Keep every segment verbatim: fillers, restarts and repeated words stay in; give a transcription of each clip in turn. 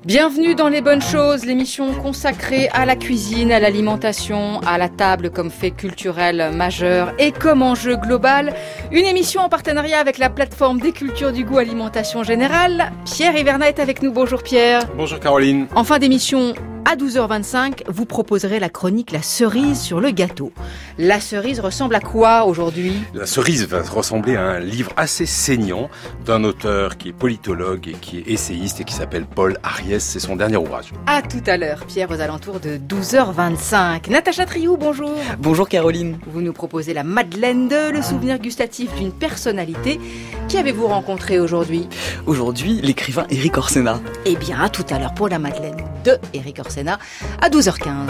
Bienvenue dans Les Bonnes Choses, l'émission consacrée à la cuisine, à l'alimentation, à la table comme fait culturel majeur et comme enjeu global. Une émission en partenariat avec la plateforme des cultures du goût Alimentation Générale. Pierre Hivernat est avec nous. Bonjour Pierre. Bonjour Caroline. En fin d'émission, à douze heures vingt-cinq, vous proposerez la chronique La cerise sur le gâteau. La cerise ressemble à quoi aujourd'hui ? La cerise va ressembler à un livre assez saignant d'un auteur qui est politologue et qui est essayiste et qui s'appelle Paul Ariès. C'est son dernier ouvrage. À tout à l'heure, Pierre, aux alentours de douze heures vingt-cinq. Natacha Triou, bonjour. Bonjour Caroline. Vous nous proposez la Madeleine de, le souvenir gustatif d'une personnalité. Qui avez-vous rencontré aujourd'hui ? Aujourd'hui, l'écrivain Éric Orsena. Eh bien, à tout à l'heure pour la Madeleine de Éric Orsena à douze heures quinze.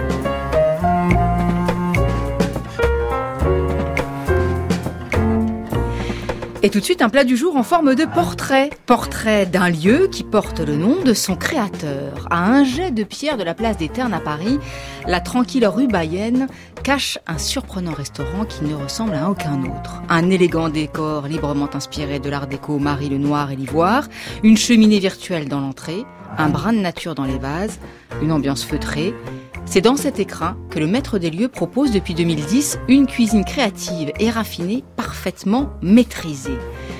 Et tout de suite, un plat du jour en forme de portrait. Portrait d'un lieu qui porte le nom de son créateur. À un jet de pierre de la place des Ternes à Paris, la tranquille rue Bayenne cache un surprenant restaurant qui ne ressemble à aucun autre. Un élégant décor librement inspiré de l'art déco Marie le Noir et l'Ivoire, une cheminée virtuelle dans l'entrée, un brin de nature dans les vases, une ambiance feutrée. C'est dans cet écrin que le maître des lieux propose depuis deux mille dix une cuisine créative et raffinée, parfaitement maîtrisée.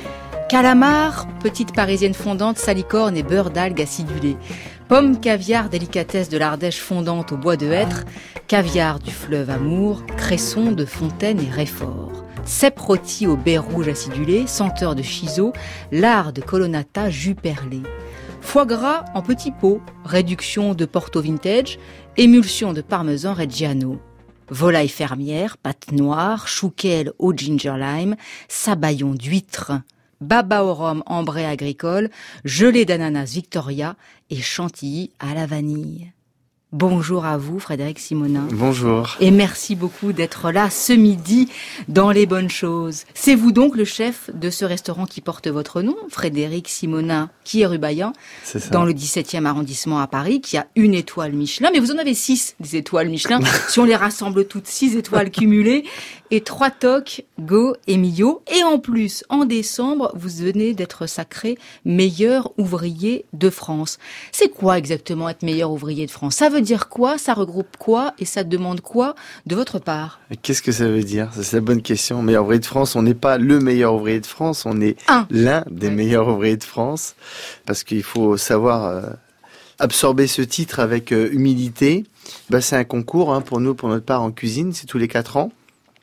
Calamar, petite parisienne fondante, salicorne et beurre d'algues acidulé. Pommes, caviar, délicatesse de l'Ardèche fondante au bois de hêtre. Caviar du fleuve Amour, cresson de Fontaine et Réfort. Cèpe rôti au baie rouge acidulé, senteur de chiso, lard de colonnata, jus perlé. Foie gras en petits pots, réduction de Porto Vintage, émulsion de parmesan Reggiano. Volaille fermière, pâte noire, chouquelle au ginger lime, sabayon d'huître, baba au rhum ambré agricole, gelée d'ananas Victoria et chantilly à la vanille. Bonjour à vous, Frédéric Simonin. Bonjour. Et merci beaucoup d'être là ce midi dans Les Bonnes Choses. C'est vous donc le chef de ce restaurant qui porte votre nom, Frédéric Simonin, qui est rue Bayen, dans le dix-septième arrondissement à Paris, qui a une étoile Michelin. Mais vous en avez six, des étoiles Michelin. Si on les rassemble toutes, six étoiles cumulées. Et trois toques, Go et Millau. Et en plus, en décembre, vous venez d'être sacré meilleur ouvrier de France. C'est quoi exactement être meilleur ouvrier de France ? Ça veut dire quoi ? Ça regroupe quoi ? Et ça demande quoi de votre part ? Qu'est-ce que ça veut dire ? C'est la bonne question. Meilleur ouvrier de France, on n'est pas le meilleur ouvrier de France, on est Un. l'un des oui. meilleurs ouvriers de France. Parce qu'il faut savoir euh, absorber ce titre avec euh, humilité. Bah, c'est un concours hein, pour nous, pour notre part en cuisine, c'est tous les quatre ans.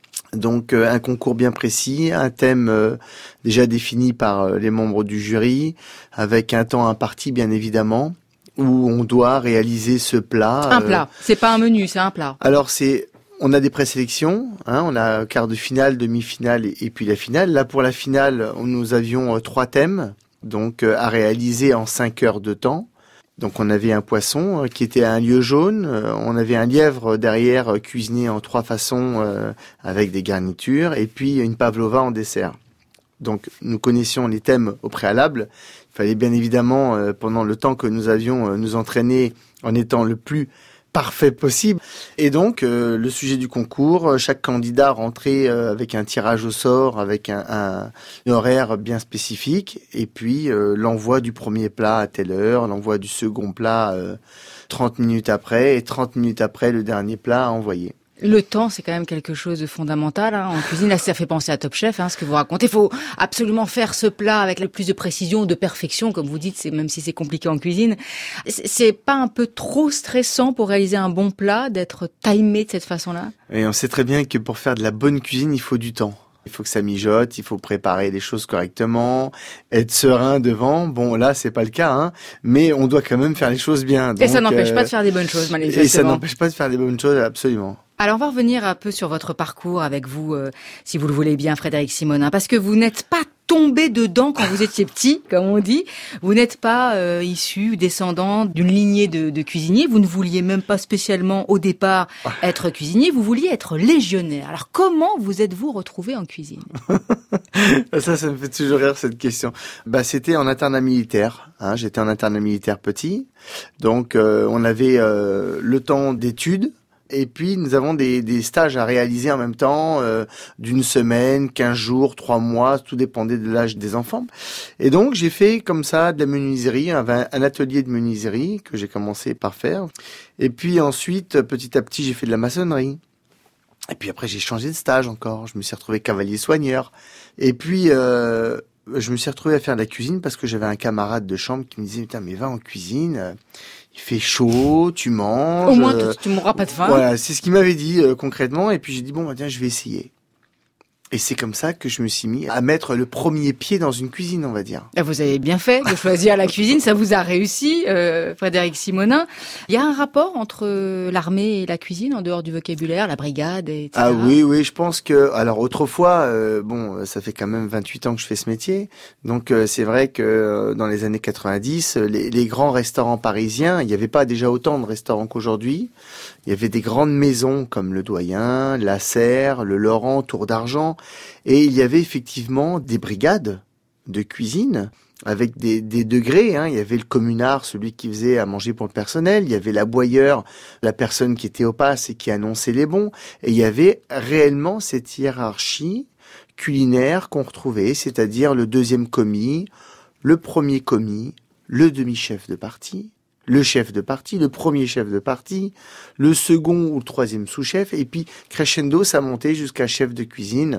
Donc euh, un concours bien précis, un thème euh, déjà défini par euh, les membres du jury, avec un temps imparti bien évidemment, où on doit réaliser ce plat. Un euh, plat, c'est pas un menu, c'est un plat. Alors c'est, on a des présélections, hein, on a quart de finale, demi-finale et, et puis la finale. Là pour la finale, nous avions euh, trois thèmes, donc euh, à réaliser en cinq heures de temps. Donc on avait un poisson qui était à un lieu jaune, on avait un lièvre derrière cuisiné en trois façons euh, avec des garnitures et puis une pavlova en dessert. Donc nous connaissions les thèmes au préalable. Il fallait bien évidemment euh, pendant le temps que nous avions euh, nous entraîner en étant le plus parfait possible. Et donc euh, le sujet du concours, chaque candidat rentrait euh, avec un tirage au sort, avec un, un, un horaire bien spécifique, et puis euh, l'envoi du premier plat à telle heure, l'envoi du second plat euh, trente minutes après, et trente minutes après le dernier plat à envoyer. Le temps, c'est quand même quelque chose de fondamental hein, en cuisine. Là, ça fait penser à Top Chef, hein, ce que vous racontez. Il faut absolument faire ce plat avec le plus de précision, de perfection, comme vous dites, c'est, même si c'est compliqué en cuisine. C'est, c'est pas un peu trop stressant pour réaliser un bon plat, d'être timé de cette façon-là ? Et on sait très bien que pour faire de la bonne cuisine, il faut du temps. Il faut que ça mijote, il faut préparer les choses correctement, être serein devant. Bon, là, c'est pas le cas, hein, mais on doit quand même faire les choses bien. Donc, et ça n'empêche euh, pas de faire des bonnes choses, manifestement. Et ça n'empêche pas de faire des bonnes choses, absolument. Alors, on va revenir un peu sur votre parcours avec vous, euh, si vous le voulez bien, Frédéric Simonin, parce que vous n'êtes pas tombé dedans quand vous étiez petit, comme on dit. Vous n'êtes pas euh, issu, descendant d'une lignée de, de cuisiniers. Vous ne vouliez même pas spécialement, au départ, être cuisinier. Vous vouliez être légionnaire. Alors, comment vous êtes-vous retrouvé en cuisine ? Ça, ça me fait toujours rire, cette question. Bah, c'était en internat militaire. Hein, j'étais en internat militaire petit. Donc, euh, on avait euh, le temps d'études. Et puis, nous avons des, des stages à réaliser en même temps, euh, d'une semaine, quinze jours, trois mois, tout dépendait de l'âge des enfants. Et donc, j'ai fait comme ça de la menuiserie, un, un atelier de menuiserie que j'ai commencé par faire. Et puis ensuite, petit à petit, j'ai fait de la maçonnerie. Et puis après, j'ai changé de stage encore. Je me suis retrouvé cavalier soigneur. Et puis, euh, je me suis retrouvé à faire de la cuisine parce que j'avais un camarade de chambre qui me disait « Putain, mais va en cuisine, il fait chaud, tu manges. » Au moins, tu, tu mourras pas de faim. Voilà, c'est ce qu'il m'avait dit euh, concrètement. Et puis j'ai dit « Bon, bah, tiens, je vais essayer. » Et c'est comme ça que je me suis mis à mettre le premier pied dans une cuisine, on va dire. Vous avez bien fait de choisir la cuisine, ça vous a réussi, euh, Frédéric Simonin. Il y a un rapport entre l'armée et la cuisine, en dehors du vocabulaire, la brigade, et cetera. Ah oui, oui, je pense que... Alors autrefois, euh, bon, ça fait quand même vingt-huit ans que je fais ce métier. Donc euh, c'est vrai que euh, dans les années quatre-vingt-dix, les, les grands restaurants parisiens, il n'y avait pas déjà autant de restaurants qu'aujourd'hui. Il y avait des grandes maisons comme le Doyen, la Serre, le Laurent, Tour d'Argent. Et il y avait effectivement des brigades de cuisine avec des, des degrés. Hein. Il y avait le communard, celui qui faisait à manger pour le personnel. Il y avait l'aboyeur, la personne qui était au passe et qui annonçait les bons. Et il y avait réellement cette hiérarchie culinaire qu'on retrouvait, c'est-à-dire le deuxième commis, le premier commis, le demi-chef de partie, le chef de partie, le premier chef de partie, le second ou le troisième sous-chef, et puis crescendo, ça montait jusqu'à chef de cuisine.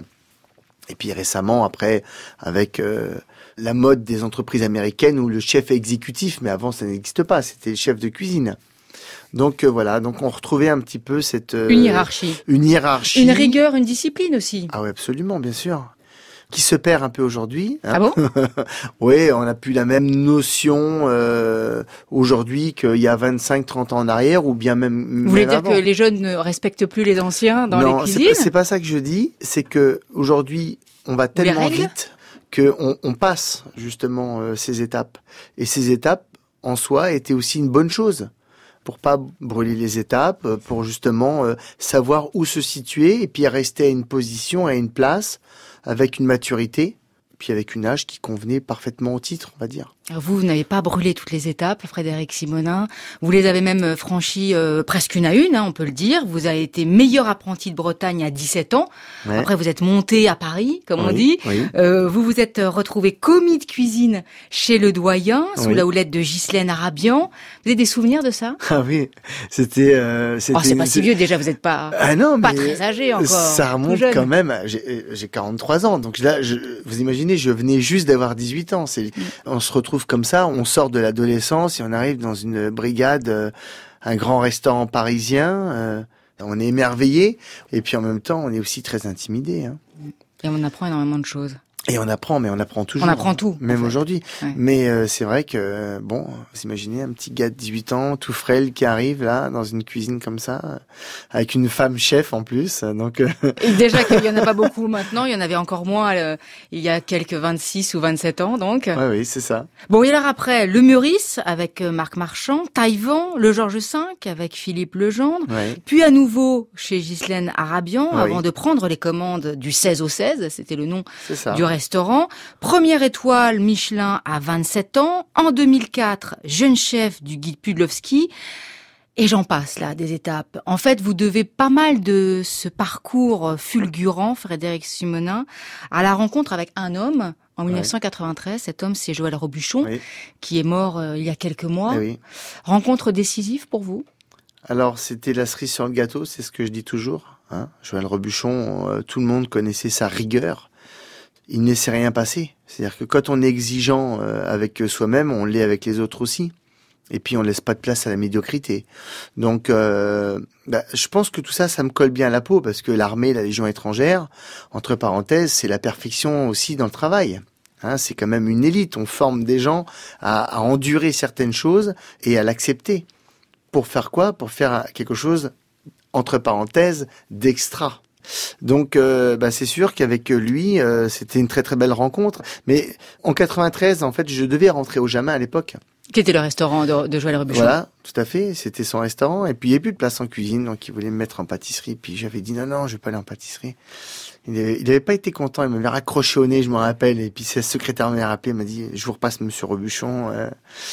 Et puis récemment, après, avec euh, la mode des entreprises américaines où le chef est exécutif, mais avant ça n'existe pas, c'était le chef de cuisine. Donc euh, voilà, donc on retrouvait un petit peu cette... Euh, une hiérarchie. Une hiérarchie. Une rigueur, une discipline aussi. Ah oui, absolument, bien sûr. Qui se perd un peu aujourd'hui. Hein. Ah bon? Oui, on n'a plus la même notion euh, aujourd'hui qu'il y a vingt-cinq trente ans en arrière, ou bien même Vous voulez même dire avant. que les jeunes ne respectent plus les anciens dans non, les cuisines? c'est, c'est pas ça que je dis. C'est que aujourd'hui, on va tellement vite qu'on on passe justement euh, ces étapes. Et ces étapes, en soi, étaient aussi une bonne chose. Pour pas brûler les étapes, pour justement euh, savoir où se situer et puis rester à une position, à une place, avec une maturité, puis avec une âge qui convenait parfaitement au titre, on va dire. Vous, vous n'avez pas brûlé toutes les étapes, Frédéric Simonin. Vous les avez même franchies euh, presque une à une, hein, on peut le dire. Vous avez été meilleur apprenti de Bretagne à dix-sept ans. Ouais. Après, vous êtes monté à Paris, comme oui, on dit. Oui. Euh, vous vous êtes retrouvé commis de cuisine chez Le Doyen, sous oui. la houlette de Ghislaine Arabian. Vous avez des souvenirs de ça? Ah oui, c'était... Euh, c'était oh, c'est pas si vieux déjà, vous n'êtes pas, ah non, pas mais très âgé encore. Ça remonte quand même, j'ai, j'ai quarante-trois ans, donc là, je, vous imaginez, je venais juste d'avoir dix-huit ans. C'est, mm. On se retrouve comme ça, on sort de l'adolescence et on arrive dans une brigade, euh, un grand restaurant parisien, euh, on est émerveillé et puis en même temps on est aussi très intimidé. Hein. Et on apprend énormément de choses. Et on apprend, mais on apprend toujours. On apprend tout. Même en fait. aujourd'hui. Ouais. Mais euh, c'est vrai que, bon, vous imaginez un petit gars de dix-huit ans, tout frêle, qui arrive là, dans une cuisine comme ça, avec une femme chef en plus. Donc, euh... Et déjà qu'il n'y en a pas beaucoup maintenant, il y en avait encore moins euh, il y a quelques vingt-six ou vingt-sept ans, donc. Ouais, oui, c'est ça. Bon, et alors après, le Meurice avec Marc Marchand, Taïwan, le Georges cinq avec Philippe Legendre, ouais. Puis à nouveau chez Ghislaine Arabian, ouais, avant oui. de prendre les commandes du seize au seize, c'était le nom c'est ça. du restaurant. Première étoile Michelin à vingt-sept ans. En deux mille quatre, jeune chef du guide Pudlowski. Et j'en passe là, des étapes. En fait, vous devez pas mal de ce parcours fulgurant, Frédéric Simonin, à la rencontre avec un homme en ouais. dix-neuf cent quatre-vingt-treize. Cet homme, c'est Joël Robuchon, oui. qui est mort euh, il y a quelques mois. Oui. Rencontre décisive pour vous? Alors, c'était la cerise sur le gâteau, c'est ce que je dis toujours. Hein. Joël Robuchon, euh, tout le monde connaissait sa rigueur. Il ne laissait rien passer. C'est-à-dire que quand on est exigeant euh, avec soi-même, on l'est avec les autres aussi. Et puis on laisse pas de place à la médiocrité. Donc, euh, bah, je pense que tout ça, ça me colle bien à la peau parce que l'armée, la Légion étrangère, entre parenthèses, c'est la perfection aussi dans le travail. Hein, c'est quand même une élite. On forme des gens à, à endurer certaines choses et à l'accepter. Pour faire quoi? Pour faire quelque chose, entre parenthèses, d'extra. Donc, euh, bah, c'est sûr qu'avec lui, euh, c'était une très très belle rencontre. Mais en quatre-vingt-treize, en fait, je devais rentrer au Jamin à l'époque. Qui était le restaurant de, de Joël Robuchon. Voilà, tout à fait. C'était son restaurant. Et puis, il n'y avait plus de place en cuisine, donc il voulait me mettre en pâtisserie. Puis j'avais dit non, non, je vais pas aller en pâtisserie. Il avait, il avait pas été content. Il m'avait raccroché au nez, je me rappelle. Et puis sa secrétaire m'avait rappelé, m'a dit, je vous repasse Monsieur Robuchon. Euh...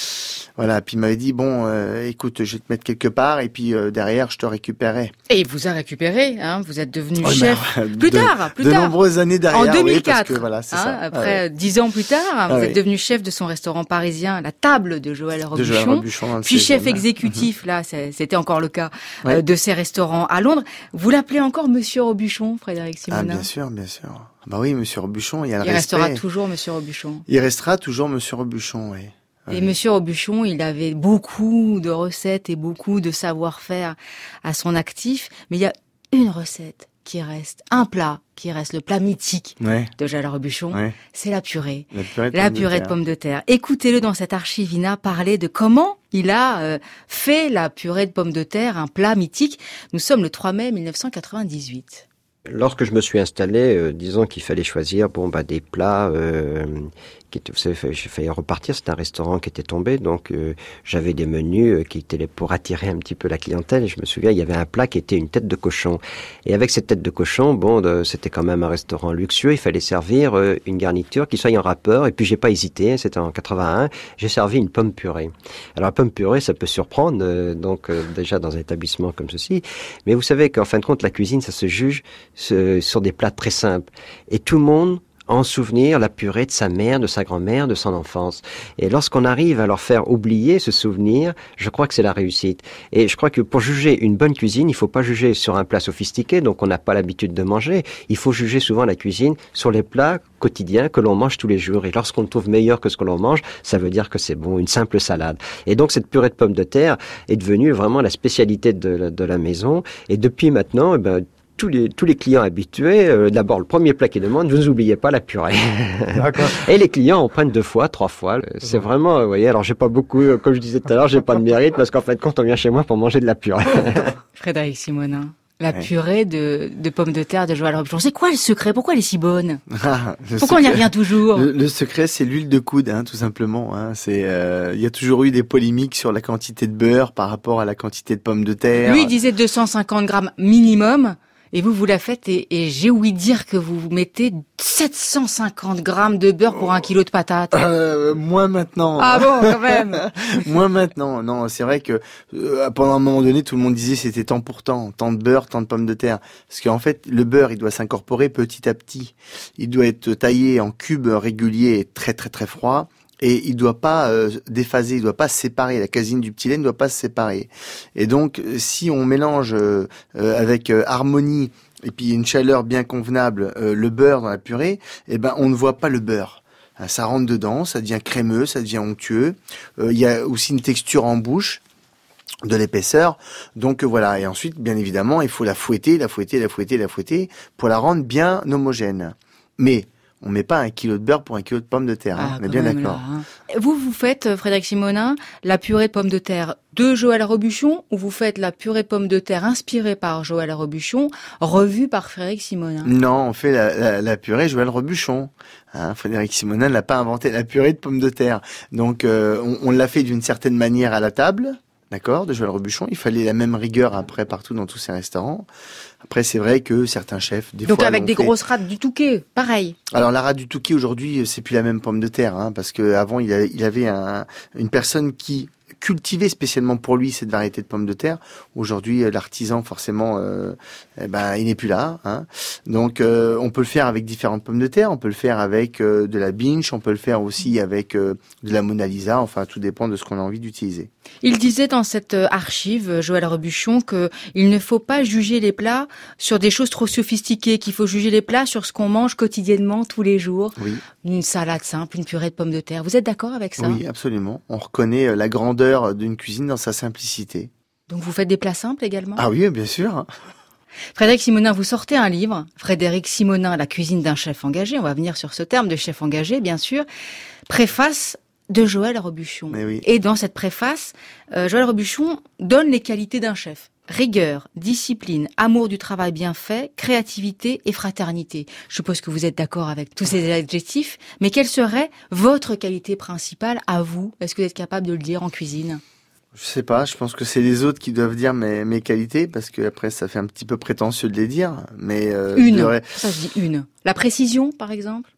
Voilà, puis il m'avait dit, bon, euh, écoute, je vais te mettre quelque part, et puis euh, derrière, je te récupérerai. Et il vous a récupéré, hein, vous êtes devenu Oh, chef. ben, Plus de, tard, plus de tard. nombreuses années derrière. En deux mille quatre, oui, parce que, voilà, c'est hein, ça. après ouais. dix ans plus tard, Ah, vous oui. êtes devenu chef de son restaurant parisien, la table de Joël De Joël Robuchon. Robuchon, dans le Puis chef seizième. exécutif, là, c'est- c'était encore le cas, Ouais. euh, de ces restaurants à Londres. Vous l'appelez encore Monsieur Robuchon, Frédéric Ah, Simonin? bien sûr, bien sûr. Bah oui, Monsieur Robuchon, il y a le Il respect. restera toujours Monsieur Robuchon. Il restera toujours Monsieur Robuchon, oui. Et Ouais. Monsieur Robuchon, il avait beaucoup de recettes et beaucoup de savoir-faire à son actif, mais il y a une recette qui reste, un plat qui reste le plat mythique Ouais, de Joël Robuchon, ouais. c'est la purée. La purée de La pommes de purée de terre. pommes de terre. Écoutez-le dans cette archivina parler de comment il a euh, fait la purée de pommes de terre, un plat mythique. Nous sommes le trois mai mille neuf cent quatre-vingt-dix-huit. Lorsque je me suis installé, euh, disons qu'il fallait choisir bon bah des plats euh, qui étaient, vous savez, j'ai failli repartir, c'était un restaurant qui était tombé, donc euh, j'avais des menus euh, qui étaient là pour attirer un petit peu la clientèle. Et je me souviens, il y avait un plat qui était une tête de cochon. Et avec cette tête de cochon, bon, de, c'était quand même un restaurant luxueux, il fallait servir euh, une garniture qui soit en râpeur. Et puis j'ai pas hésité, c'était en quatre-vingt-un, j'ai servi une pomme purée. Alors la pomme purée, ça peut surprendre, euh, donc euh, déjà dans un établissement comme ceci, mais vous savez qu'en fin de compte, la cuisine, ça se juge sur des plats très simples. Et tout le monde a en souvenir la purée de sa mère, de sa grand-mère, de son enfance. Et lorsqu'on arrive à leur faire oublier ce souvenir, je crois que c'est la réussite. Et je crois que pour juger une bonne cuisine, il ne faut pas juger sur un plat sophistiqué, donc on n'a pas l'habitude de manger. Il faut juger souvent la cuisine sur les plats quotidiens que l'on mange tous les jours. Et lorsqu'on le trouve meilleur que ce que l'on mange, ça veut dire que c'est bon, une simple salade. Et donc cette purée de pommes de terre est devenue vraiment la spécialité de la, de la maison. Et depuis maintenant, eh ben, tous les, tous les clients habitués, euh, d'abord le premier plat qu'ils demandent, vous n'oubliez pas la purée. D'accord. Et les clients en prennent deux fois, trois fois. C'est vraiment, vous voyez, alors j'ai pas beaucoup, euh, comme je disais tout à l'heure, j'ai pas de mérite parce qu'en fait, quand on vient chez moi pour manger de la purée. Frédéric Simonin, la Ouais. purée de, de pommes de terre de Joël Robuchon. C'est quoi le secret? Pourquoi elle est si bonne? Ah, le Pourquoi on y secret- revient toujours? Le, le secret, c'est l'huile de coude, hein, tout simplement. Hein. C'est, euh, il y a toujours eu des polémiques sur la quantité de beurre par rapport à la quantité de pommes de terre. Lui, il disait deux cent cinquante grammes minimum. Et vous, vous la faites, et, et j'ai ouï dire que vous mettez sept cent cinquante grammes de beurre pour un kilo de patates. Euh, moins maintenant. Ah bon, quand même. Moins maintenant. Non, c'est vrai que euh, pendant un moment donné, tout le monde disait c'était tant pour tant, tant de beurre, tant de pommes de terre. Parce qu'en fait, le beurre, il doit s'incorporer petit à petit. Il doit être taillé en cubes réguliers et très très très froid. Et il doit pas euh, déphaser, il doit pas se séparer. La caséine du petit lait ne doit pas se séparer. Et donc, si on mélange euh, euh, avec euh, harmonie et puis une chaleur bien convenable euh, le beurre dans la purée, eh ben on ne voit pas le beurre. Hein, ça rentre dedans, ça devient crémeux, ça devient onctueux. Euh, il y a aussi une texture en bouche, de l'épaisseur. Donc euh, voilà. Et ensuite, bien évidemment, il faut la fouetter, la fouetter, la fouetter, la fouetter pour la rendre bien homogène. Mais on met pas un kilo de beurre pour un kilo de pommes de terre, hein, Ah, on est quand bien même, d'accord. là, hein. Vous, vous faites, euh, Frédéric Simonin, la purée de pommes de terre de Joël Robuchon, ou vous faites la purée de pommes de terre inspirée par Joël Robuchon, revue par Frédéric Simonin? Non, on fait la, la, la purée Joël Robuchon. Hein, Frédéric Simonin n'a pas inventé la purée de pommes de terre. Donc euh, on, on l'a fait d'une certaine manière à la table, d'accord, de Joël Robuchon. Il fallait la même rigueur après partout dans tous ces restaurants. Après, c'est vrai que certains chefs, des Donc fois, avec l'ont des fait. grosses rates du Touquet, pareil. Alors la rate du Touquet aujourd'hui, c'est plus la même pomme de terre, hein, parce que avant il, a- il avait un, une personne qui cultivait spécialement pour lui cette variété de pommes de terre. Aujourd'hui, euh, l'artisan forcément, euh, eh ben il n'est plus là. Hein. Donc euh, on peut le faire avec différentes pommes de terre, on peut le faire avec euh, de la binche, on peut le faire aussi avec euh, de la Mona Lisa. Enfin, tout dépend de ce qu'on a envie d'utiliser. Il disait dans cette euh, archive, euh, Joël Robuchon, que il ne faut pas juger les plats sur des choses trop sophistiquées, qu'il faut juger les plats sur ce qu'on mange quotidiennement tous les jours. Oui. Une salade simple, une purée de pommes de terre. Vous êtes d'accord avec ça? Oui, absolument. On reconnaît euh, la grandeur d'une cuisine dans sa simplicité. Donc vous faites des plats simples également? Ah oui, bien sûr. Frédéric Simonin, vous sortez un livre, Frédéric Simonin, la cuisine d'un chef engagé. On va venir sur ce terme de chef engagé, bien sûr. Préface de Joël Robuchon. Mais oui. Et dans cette préface, euh, Joël Robuchon donne les qualités d'un chef. Rigueur, discipline, amour du travail bien fait, créativité et fraternité. Je suppose que vous êtes d'accord avec tous ces adjectifs, mais quelle serait votre qualité principale à vous? Est-ce que vous êtes capable de le dire en cuisine? Je sais pas, je pense que c'est les autres qui doivent dire mes, mes qualités, parce que après ça fait un petit peu prétentieux de les dire. Mais euh, je Une, dirais- ça je dis une. La précision, par exemple?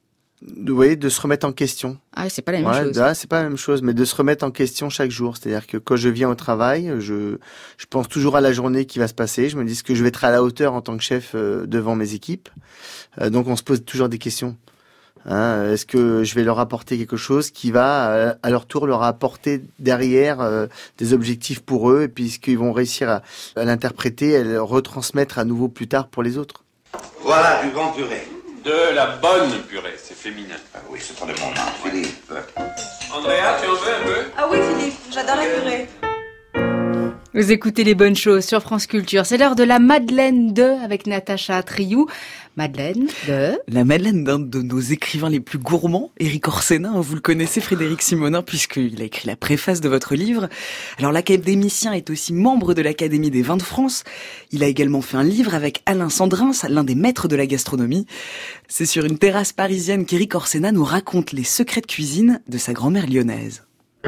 Vous voyez, de se remettre en question. Ah, c'est pas la même ouais, chose. Ah, c'est pas la même chose, mais de se remettre en question chaque jour. C'est-à-dire que quand je viens au travail, je, je pense toujours à la journée qui va se passer. Je me dis que je vais être à la hauteur en tant que chef euh, devant mes équipes. Euh, donc, on se pose toujours des questions. Hein, est-ce que je vais leur apporter quelque chose qui va, à leur tour, leur apporter derrière euh, des objectifs pour eux, et puis est-ce qu'ils vont réussir à, à l'interpréter, à le retransmettre à nouveau plus tard pour les autres? Voilà, du grand purée. De la bonne purée, c'est féminin. Ah oui, c'est pas de mon nom, Philippe. Andrea, tu en veux un peu? Ah oui, Philippe, j'adore la purée. Vous écoutez Les Bonnes Choses sur France Culture. C'est l'heure de la Madeleine de avec Natacha Triou. Madeleine de... La Madeleine d'un de nos écrivains les plus gourmands, Éric Orsenna. Vous le connaissez, Frédéric Simonin, puisqu'il a écrit la préface de votre livre. Alors, l'académicien est aussi membre de l'Académie des vins de France. Il a également fait un livre avec Alain Sandrins, l'un des maîtres de la gastronomie. C'est sur une terrasse parisienne qu'Éric Orsenna nous raconte les secrets de cuisine de sa grand-mère lyonnaise.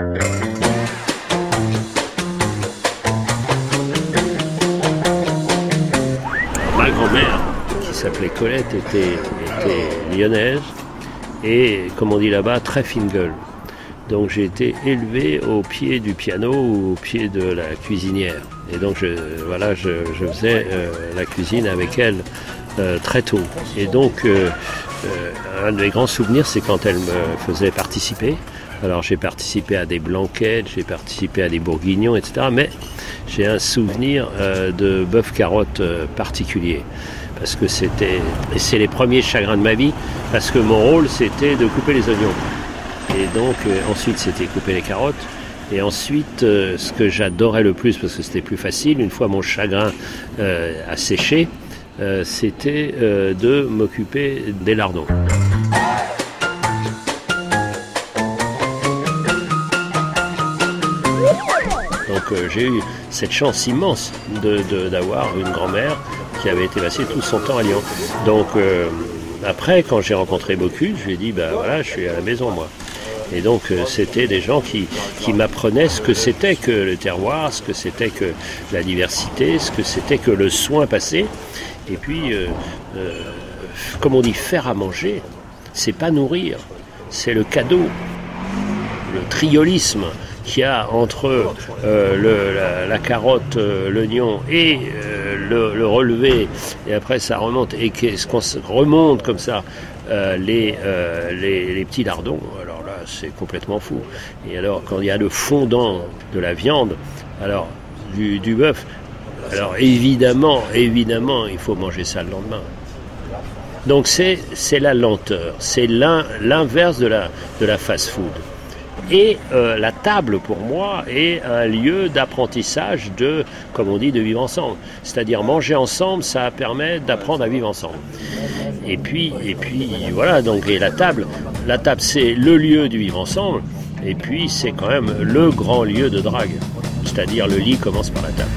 Ma grand-mère, qui s'appelait Colette, était, était lyonnaise et, comme on dit là-bas, très fine gueule. Donc j'ai été élevé au pied du piano ou au pied de la cuisinière. Et donc je, voilà, je, je faisais euh, la cuisine avec elle euh, très tôt. Et donc euh, euh, un de mes grands souvenirs, c'est quand elle me faisait participer. Alors j'ai participé à des blanquettes, j'ai participé à des bourguignons, et cetera. Mais j'ai un souvenir euh, de bœuf carotte euh, particulier. Parce que c'était, et c'est les premiers chagrins de ma vie, parce que mon rôle c'était de couper les oignons. Et donc euh, ensuite c'était couper les carottes. Et ensuite, euh, ce que j'adorais le plus, parce que c'était plus facile, une fois mon chagrin euh, a séché, euh, c'était euh, de m'occuper des lardons. Donc euh, j'ai eu cette chance immense de, de, d'avoir une grand-mère qui avait été passée tout son temps à Lyon. Donc euh, après, quand j'ai rencontré Bocuse, je lui ai dit, ben voilà, je suis à la maison moi. Et donc euh, c'était des gens qui, qui m'apprenaient ce que c'était que le terroir, ce que c'était que la diversité, ce que c'était que le soin passé. Et puis, euh, euh, comme on dit, faire à manger, c'est pas nourrir, c'est le cadeau, le triolisme qu'il y a entre euh, le, la, la carotte, euh, l'oignon et euh, le, le relevé, et après ça remonte, et qu'est-ce qu'on se remonte comme ça, euh, les, euh, les, les petits lardons, alors là c'est complètement fou. Et alors quand il y a le fondant de la viande, alors du, du bœuf, alors évidemment, évidemment, il faut manger ça le lendemain. Donc c'est, c'est la lenteur, c'est l'in, l'inverse de la, de la fast-food. Et euh, la table, pour moi, est un lieu d'apprentissage de, comme on dit, de vivre ensemble. C'est-à-dire manger ensemble, ça permet d'apprendre à vivre ensemble. Et puis, et puis voilà, donc et la table, la table c'est le lieu du vivre ensemble, et puis c'est quand même le grand lieu de drague. C'est-à-dire le lit commence par la table.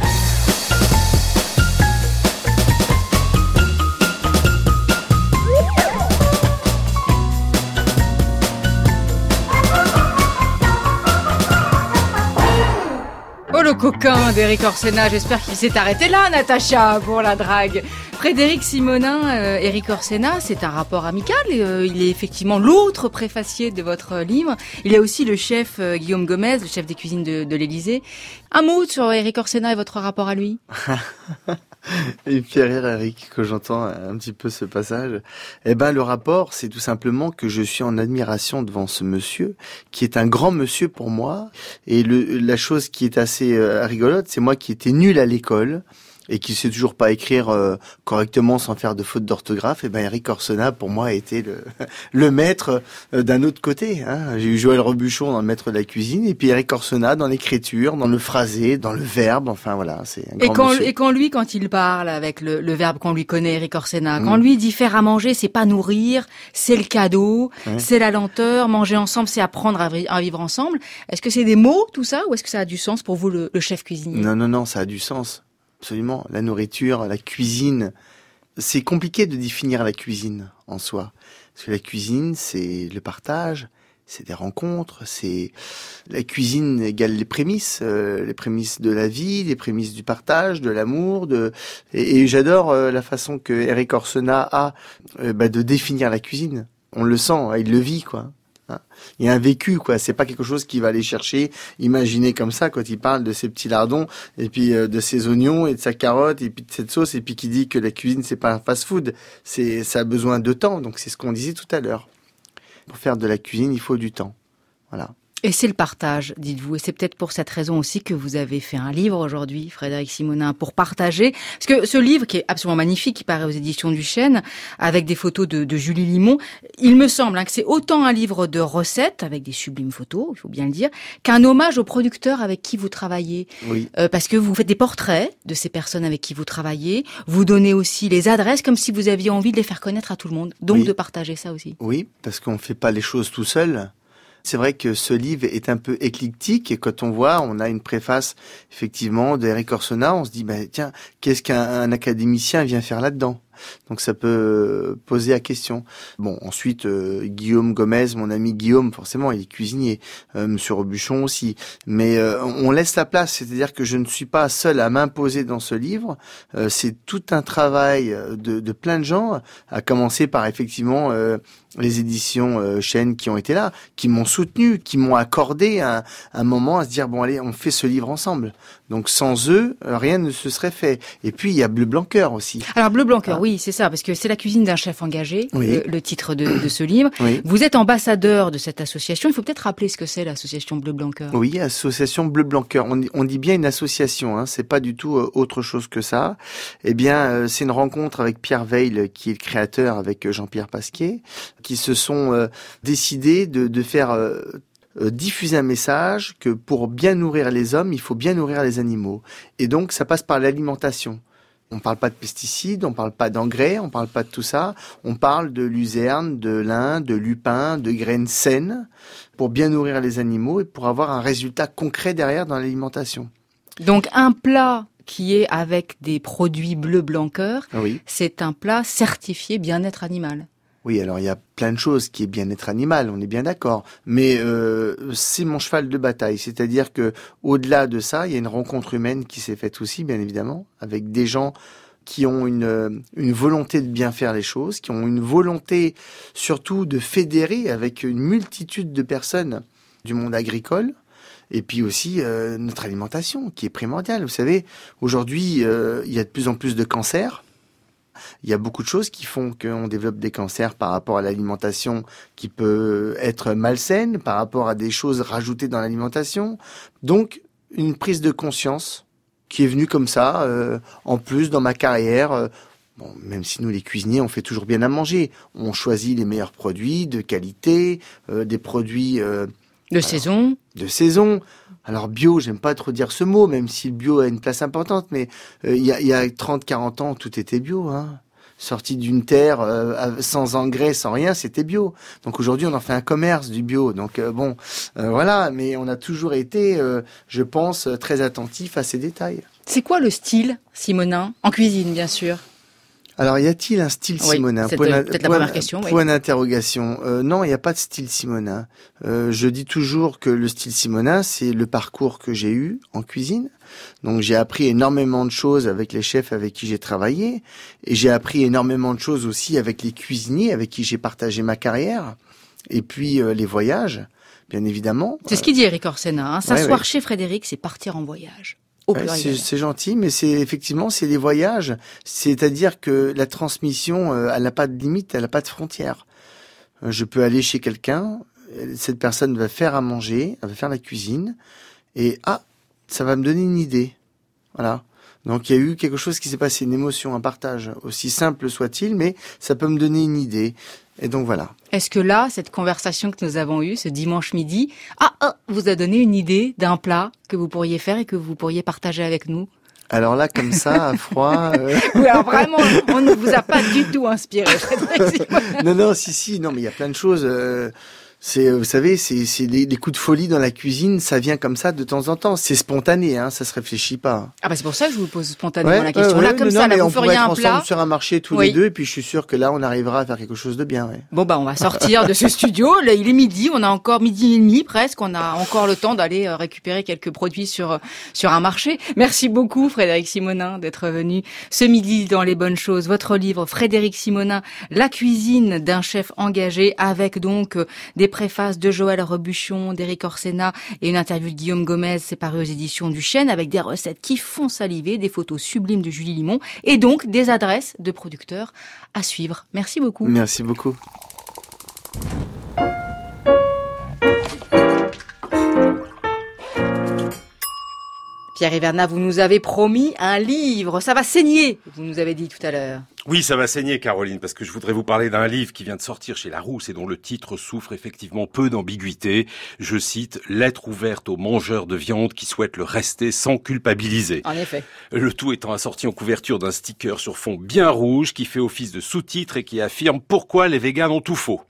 Le coquin d'Éric Orsenna, j'espère qu'il s'est arrêté là, Natacha, pour la drague. Frédéric Simonin, euh, Éric Orsenna, c'est un rapport amical. Euh, il est effectivement l'autre préfacier de votre livre. Il y a aussi le chef euh, Guillaume Gomez, le chef des cuisines de, de l'Élysée. Un mot sur Éric Orsenna et votre rapport à lui. Il me fait rire, Eric, que j'entends un petit peu ce passage. Eh ben, le rapport, c'est tout simplement que je suis en admiration devant ce monsieur, qui est un grand monsieur pour moi. Et le, la chose qui est assez euh, rigolote, c'est moi qui étais nul à l'école et qui sait toujours pas écrire euh, correctement sans faire de faute d'orthographe. Et ben, Éric Orsenna, pour moi, a été le, le maître euh, d'un autre côté. Hein. J'ai eu Joël Robuchon dans le maître de la cuisine, et puis Éric Orsenna dans l'écriture, dans le phrasé, dans le verbe. Enfin voilà, c'est un grand et quand, monsieur. Et quand lui, quand il parle avec le, le verbe qu'on lui connaît, Éric Orsenna, mmh. quand lui dit faire à manger, c'est pas nourrir, c'est le cadeau, ouais. c'est la lenteur, manger ensemble, c'est apprendre à, à vivre ensemble. Est-ce que c'est des mots tout ça, ou est-ce que ça a du sens pour vous, le, le chef cuisinier? Non, non, non, ça a du sens. Absolument. La nourriture, la cuisine. C'est compliqué de définir la cuisine en soi. Parce que la cuisine, c'est le partage, c'est des rencontres, c'est la cuisine égale les prémices, euh, les prémices de la vie, les prémices du partage, de l'amour, de et, et j'adore euh, la façon que Éric Orsenna a euh, bah, de définir la cuisine. On le sent, il le vit, quoi. Il y a un vécu, quoi. C'est pas quelque chose qu'il va aller chercher, imaginer comme ça, quand il parle de ses petits lardons, et puis euh, de ses oignons, et de sa carotte, et puis de cette sauce, et puis qui dit que la cuisine, c'est pas un fast-food. C'est, ça a besoin de temps. Donc, c'est ce qu'on disait tout à l'heure. Pour faire de la cuisine, il faut du temps. Voilà. Et c'est le partage, dites-vous. Et c'est peut-être pour cette raison aussi que vous avez fait un livre aujourd'hui, Frédéric Simonin, pour partager. Parce que ce livre, qui est absolument magnifique, qui paraît aux éditions du Chêne, avec des photos de, de Julie Limon, il me semble hein, que c'est autant un livre de recettes, avec des sublimes photos, il faut bien le dire, qu'un hommage aux producteurs avec qui vous travaillez. Oui. Euh, parce que vous faites des portraits de ces personnes avec qui vous travaillez, vous donnez aussi les adresses, comme si vous aviez envie de les faire connaître à tout le monde. Donc oui. de partager ça aussi. Oui, parce qu'on fait pas les choses tout seul. C'est vrai que ce livre est un peu éclectique et quand on voit, on a une préface effectivement d'Éric Orsena, on se dit bah tiens, qu'est-ce qu'un un académicien vient faire là-dedans ? Donc ça peut poser la question. Bon, ensuite euh, Guillaume Gomez, mon ami Guillaume, forcément, il est cuisinier. Euh, Monsieur Robuchon aussi. Mais euh, on laisse la place, c'est-à-dire que je ne suis pas seul à m'imposer dans ce livre. Euh, c'est tout un travail de, de plein de gens, à commencer par effectivement euh, les éditions euh, Chêne qui ont été là, qui m'ont soutenu, qui m'ont accordé un, un moment à se dire bon allez, on fait ce livre ensemble. Donc sans eux, rien ne se serait fait. Et puis il y a Bleu Blanc Cœur aussi. Alors Bleu Blanc Cœur, ah. oui. Oui, c'est ça, parce que c'est la cuisine d'un chef engagé, oui. le, le titre de, de ce livre. Oui. Vous êtes ambassadeur de cette association. Il faut peut-être rappeler ce que c'est l'association Bleu Blanc Cœur. Oui, association Bleu Blanc Cœur. On, on dit bien une association, hein, c'est pas du tout euh, autre chose que ça. Eh bien, euh, c'est une rencontre avec Pierre Veil, qui est le créateur, avec Jean-Pierre Pasquier, qui se sont euh, décidés de, de faire euh, euh, diffuser un message que pour bien nourrir les hommes, il faut bien nourrir les animaux. Et donc, ça passe par l'alimentation. On parle pas de pesticides, on parle pas d'engrais, on parle pas de tout ça. On parle de luzerne, de lin, de lupin, de graines saines pour bien nourrir les animaux et pour avoir un résultat concret derrière dans l'alimentation. Donc un plat qui est avec des produits Bleu Blanc Cœur, oui. c'est un plat certifié bien-être animal. Oui, alors il y a plein de choses qui est bien-être animal, on est bien d'accord. Mais euh, c'est mon cheval de bataille, c'est-à-dire que au-delà de ça, il y a une rencontre humaine qui s'est faite aussi, bien évidemment, avec des gens qui ont une une volonté de bien faire les choses, qui ont une volonté surtout de fédérer avec une multitude de personnes du monde agricole. Et puis aussi euh, notre alimentation, qui est primordiale. Vous savez, aujourd'hui, euh, il y a de plus en plus de cancers. Il y a beaucoup de choses qui font qu'on développe des cancers par rapport à l'alimentation qui peut être malsaine, par rapport à des choses rajoutées dans l'alimentation. Donc, une prise de conscience qui est venue comme ça, euh, en plus dans ma carrière. Euh, bon, même si nous, les cuisiniers, on fait toujours bien à manger. On choisit les meilleurs produits de qualité, euh, des produits... Euh, de alors, saison. De saison. Alors bio, j'aime pas trop dire ce mot, même si le bio a une place importante, mais il euh, y, a, y a trente quarante ans, tout était bio. Hein. Sorti d'une terre euh, sans engrais, sans rien, c'était bio. Donc aujourd'hui, on en fait un commerce du bio. Donc euh, bon, euh, voilà, mais on a toujours été, euh, je pense, très attentif à ces détails. C'est quoi le style, Simonin? En cuisine, bien sûr. Alors, y a-t-il un style oui, Simonin? C'est point, peut-être la première question. Point oui. d'interrogation. Euh, non, il n'y a pas de style Simonin. Euh, je dis toujours que le style Simonin, c'est le parcours que j'ai eu en cuisine. Donc, j'ai appris énormément de choses avec les chefs avec qui j'ai travaillé. Et j'ai appris énormément de choses aussi avec les cuisiniers avec qui j'ai partagé ma carrière. Et puis, euh, les voyages, bien évidemment. C'est ce qu'il dit Éric Orsena. Hein. S'asseoir ouais, ouais. chez Frédéric, c'est partir en voyage. Ouais, c'est, c'est gentil, mais c'est effectivement c'est des voyages. C'est-à-dire que la transmission, euh, elle n'a pas de limite, elle n'a pas de frontières. Euh, je peux aller chez quelqu'un, cette personne va faire à manger, elle va faire la cuisine, et ah, ça va me donner une idée. Voilà. Donc il y a eu quelque chose qui s'est passé, une émotion, un partage, aussi simple soit-il, mais ça peut me donner une idée. Et donc voilà. Est-ce que là, cette conversation que nous avons eue ce dimanche midi, ah, ah, vous a donné une idée d'un plat que vous pourriez faire et que vous pourriez partager avec nous? Alors là, comme ça, à froid... Euh... Oui, alors vraiment, on ne vous a pas du tout inspiré. non, non, si, si, non, mais il y a plein de choses... Euh... C'est, vous savez, c'est, c'est des, des coups de folie dans la cuisine, ça vient comme ça de temps en temps. C'est spontané, hein, ça se réfléchit pas. Ah bah c'est pour ça que je vous pose spontanément Ouais, la question. ouais, là, ouais, comme non, ça, mais là, on vous pourrait feriez être un plat. ensemble sur un marché tous Oui. les deux, et puis je suis sûr que là, on arrivera à faire quelque chose de bien. Ouais. Bon bah on va sortir de ce studio. Là, il est midi, on a encore midi et demi presque. On a encore le temps d'aller euh, récupérer quelques produits sur sur un marché. Merci beaucoup Frédéric Simonin d'être venu ce midi dans Les Bonnes Choses. Votre livre Frédéric Simonin, La cuisine d'un chef engagé, avec donc euh, des préfaces de Joël Rebuchon, d'Éric Orsena et une interview de Guillaume Gomez. C'est paru aux éditions du Chêne, avec des recettes qui font saliver, des photos sublimes de Julie Limon et donc des adresses de producteurs à suivre. Merci beaucoup. Merci beaucoup. Pierre Hivernat, vous nous avez promis un livre. Ça va saigner, vous nous avez dit tout à l'heure. Oui, ça va saigner, Caroline, parce que je voudrais vous parler d'un livre qui vient de sortir chez Larousse et dont le titre souffre effectivement peu d'ambiguïté. Je cite « Lettre ouverte aux mangeurs de viande qui souhaitent le rester sans culpabiliser ». En effet. Le tout étant assorti en couverture d'un sticker sur fond bien rouge qui fait office de sous-titre et qui affirme pourquoi les véganes ont tout faux.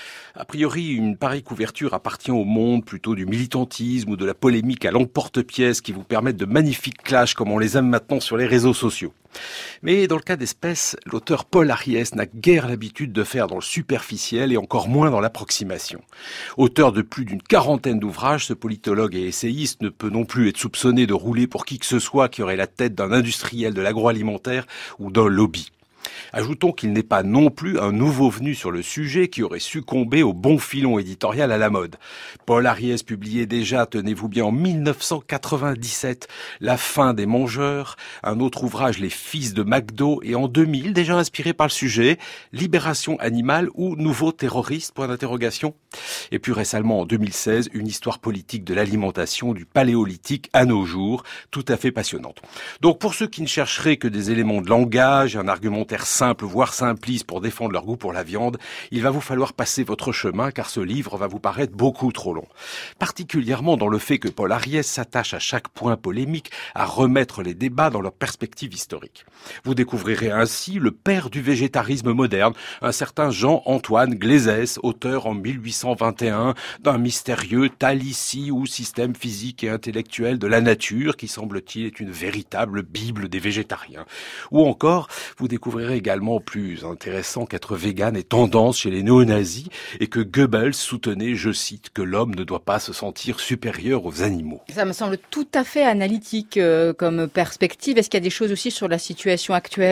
A priori, une pareille couverture appartient au monde plutôt du militantisme ou de la polémique à l'emporte-pièce qui vous permettent de magnifiques clashs comme on les aime maintenant sur les réseaux sociaux. Mais dans le cas d'espèce, l'auteur Paul Ariès n'a guère l'habitude de faire dans le superficiel et encore moins dans l'approximation. Auteur de plus d'une quarantaine d'ouvrages, ce politologue et essayiste ne peut non plus être soupçonné de rouler pour qui que ce soit qui aurait la tête d'un industriel de l'agroalimentaire ou d'un lobby. Ajoutons qu'il n'est pas non plus un nouveau venu sur le sujet qui aurait succombé au bon filon éditorial à la mode. Paul Ariès publiait déjà, tenez-vous bien, en mille neuf cent quatre-vingt-dix-sept, La faim des mangeurs, un autre ouvrage, Les fils de McDo, et en deux mille, déjà inspiré par le sujet, Libération animale ou Nouveau terroriste, point d'interrogation. Et puis récemment, en deux mille seize, une histoire politique de l'alimentation du paléolithique à nos jours, tout à fait passionnante. Donc pour ceux qui ne chercheraient que des éléments de langage, un argumentaire simple, voire simpliste pour défendre leur goût pour la viande, il va vous falloir passer votre chemin car ce livre va vous paraître beaucoup trop long. Particulièrement dans le fait que Paul Ariès s'attache à chaque point polémique à remettre les débats dans leur perspective historique. Vous découvrirez ainsi le père du végétarisme moderne, un certain Jean-Antoine Glaisès, auteur en mille huit cent vingt et un d'un mystérieux Talicie ou système physique et intellectuel de la nature qui semble-t-il est une véritable bible des végétariens. Ou encore, vous découvrirez également plus intéressant qu'être vegan est tendance chez les néo-nazis et que Goebbels soutenait, je cite, que l'homme ne doit pas se sentir supérieur aux animaux. Ça me semble tout à fait analytique euh, comme perspective. Est-ce qu'il y a des choses aussi sur la situation actuelle ?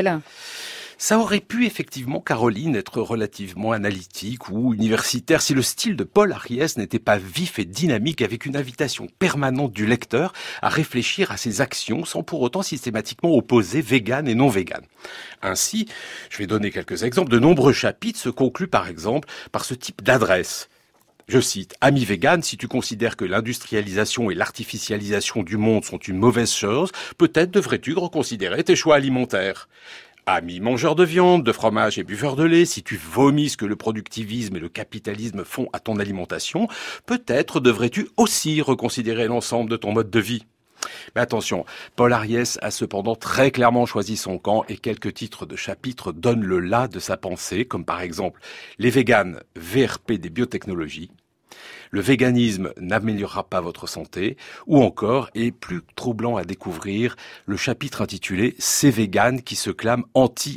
Ça aurait pu effectivement, Caroline, être relativement analytique ou universitaire si le style de Paul Ariès n'était pas vif et dynamique, avec une invitation permanente du lecteur à réfléchir à ses actions sans pour autant systématiquement opposer vegan et non vegan. Ainsi, je vais donner quelques exemples, de nombreux chapitres se concluent par exemple par ce type d'adresse. Je cite, « Ami vegan, si tu considères que l'industrialisation et l'artificialisation du monde sont une mauvaise chose, peut-être devrais-tu reconsidérer tes choix alimentaires. » Amis mangeurs de viande, de fromage et buveurs de lait, si tu vomis ce que le productivisme et le capitalisme font à ton alimentation, peut-être devrais-tu aussi reconsidérer l'ensemble de ton mode de vie. Mais attention, Paul Ariès a cependant très clairement choisi son camp et quelques titres de chapitres donnent le là de sa pensée, comme par exemple « Les véganes, V R P des biotechnologies », le véganisme n'améliorera pas votre santé, ou encore, et plus troublant à découvrir, le chapitre intitulé « Ces véganes qui se clament anti-écolo ».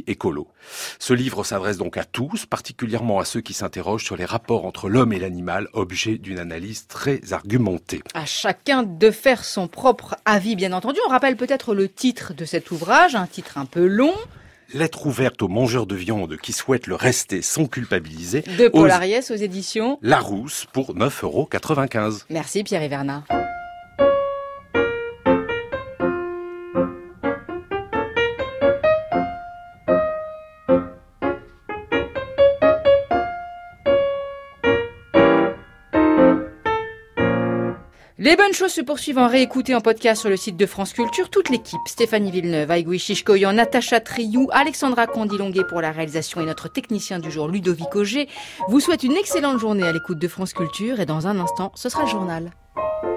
Ce livre s'adresse donc à tous, particulièrement à ceux qui s'interrogent sur les rapports entre l'homme et l'animal, objet d'une analyse très argumentée. À chacun de faire son propre avis, bien entendu. On rappelle peut-être le titre de cet ouvrage, un titre un peu long. Lettre ouverte aux mangeurs de viande qui souhaitent le rester sans culpabiliser. De Paul aux... Ariès aux éditions Larousse pour neuf euros quatre-vingt-quinze. Merci Pierre Hivernat. Les bonnes choses se poursuivent en réécouté en podcast sur le site de France Culture. Toute l'équipe, Stéphanie Villeneuve, Aïgoui Chichkoyan, Natacha Triou, Alexandra Condilonguet pour la réalisation et notre technicien du jour Ludovic Auger vous souhaite une excellente journée à l'écoute de France Culture et dans un instant, ce sera le journal.